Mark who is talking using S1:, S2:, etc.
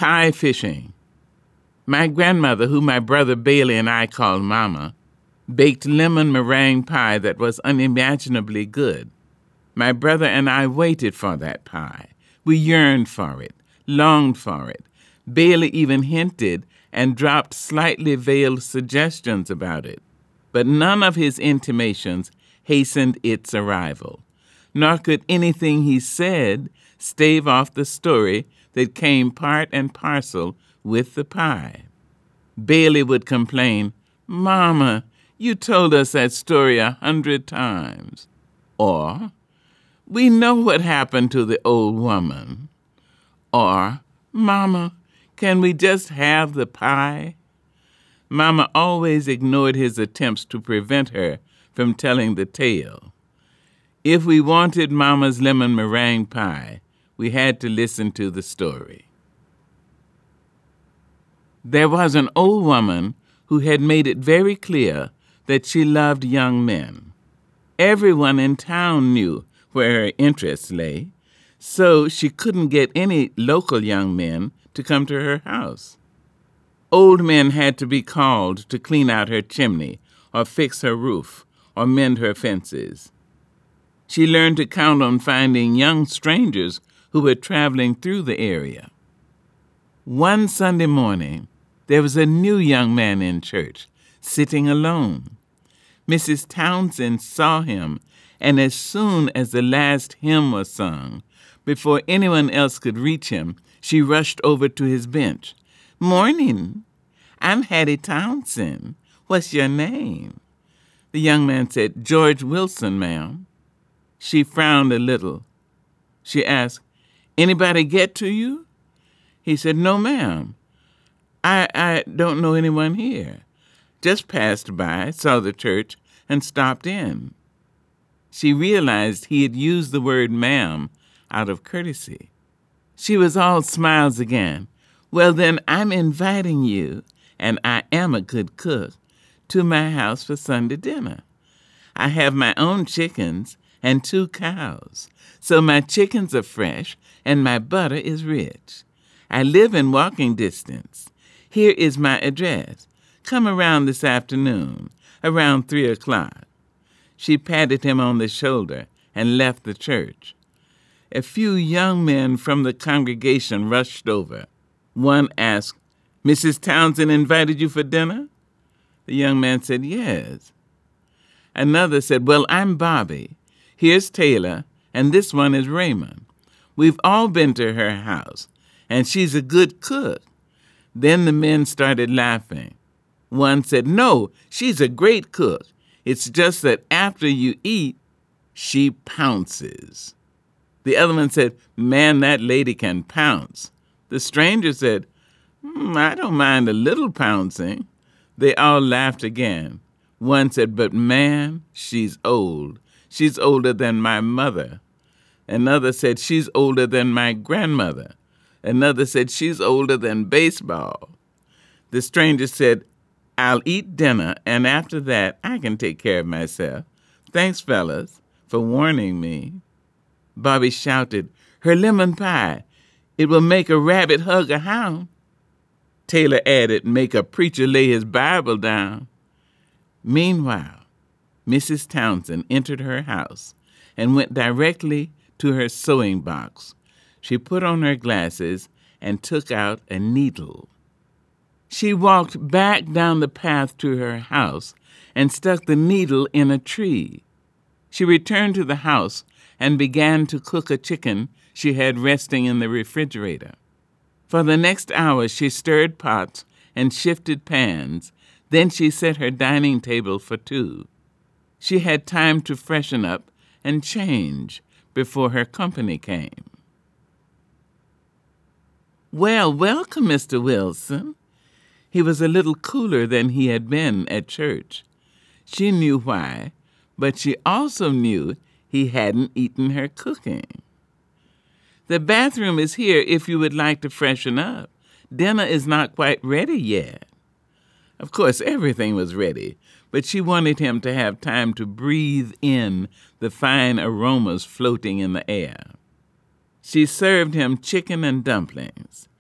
S1: Pie fishing. My grandmother, who my brother Bailey and I called Mama, baked lemon meringue pie that was unimaginably good. My brother and I waited for that pie. We yearned for it, longed for it. Bailey even hinted and dropped slightly veiled suggestions about it. But none of his intimations hastened its arrival, nor could anything he said stave off the story that came part and parcel with the pie. Bailey would complain, "Mama, you told us that story 100 times." Or, "We know what happened to the old woman." Or, "Mama, can we just have the pie?" Mama always ignored his attempts to prevent her from telling the tale. If we wanted Mama's lemon meringue pie, we had to listen to the story. There was an old woman who had made it very clear that she loved young men. Everyone in town knew where her interests lay, so she couldn't get any local young men to come to her house. Old men had to be called to clean out her chimney or fix her roof or mend her fences. She learned to count on finding young strangers who were traveling through the area. One Sunday morning, there was a new young man in church, sitting alone. Mrs. Townsend saw him, and as soon as the last hymn was sung, before anyone else could reach him, she rushed over to his bench. "Morning. I'm Hattie Townsend. What's your name?" The young man said, "George Wilson, ma'am." She frowned a little. She asked, "Anybody get to you?" He said, "No, ma'am. I don't know anyone here. Just passed by, saw the church, and stopped in." She realized he had used the word ma'am out of courtesy. She was all smiles again. "Well, then, I'm inviting you, and I am a good cook, to my house for Sunday dinner. I have my own chickens and 2 cows, so my chickens are fresh and my butter is rich. I live in walking distance. Here is my address. Come around this afternoon, around 3 o'clock. She patted him on the shoulder and left the church. A few young men from the congregation rushed over. One asked, "Mrs. Townsend invited you for dinner?" The young man said, "Yes." Another said, "Well, I'm Bobby. Here's Taylor, and this one is Raymond. We've all been to her house, and she's a good cook." Then the men started laughing. One said, "No, she's a great cook. It's just that after you eat, she pounces." The other one said, "Man, that lady can pounce." The stranger said, "I don't mind a little pouncing." They all laughed again. One said, "But man, she's old. She's older than my mother." Another said, "She's older than my grandmother." Another said, "She's older than baseball." The stranger said, "I'll eat dinner, and after that, I can take care of myself. Thanks, fellas, for warning me." Bobby shouted, "Her lemon pie. It will make a rabbit hug a hound." Taylor added, "Make a preacher lay his Bible down." Meanwhile, Mrs. Townsend entered her house and went directly to her sewing box. She put on her glasses and took out a needle. She walked back down the path to her house and stuck the needle in a tree. She returned to the house and began to cook a chicken she had resting in the refrigerator. For the next hour, she stirred pots and shifted pans. Then she set her dining table for 2. She had time to freshen up and change before her company came. "Well, welcome, Mr. Wilson." He was a little cooler than he had been at church. She knew why, but she also knew he hadn't eaten her cooking. "The bathroom is here if you would like to freshen up. Dinner is not quite ready yet." Of course, everything was ready, but she wanted him to have time to breathe in the fine aromas floating in the air. She served him chicken and dumplings.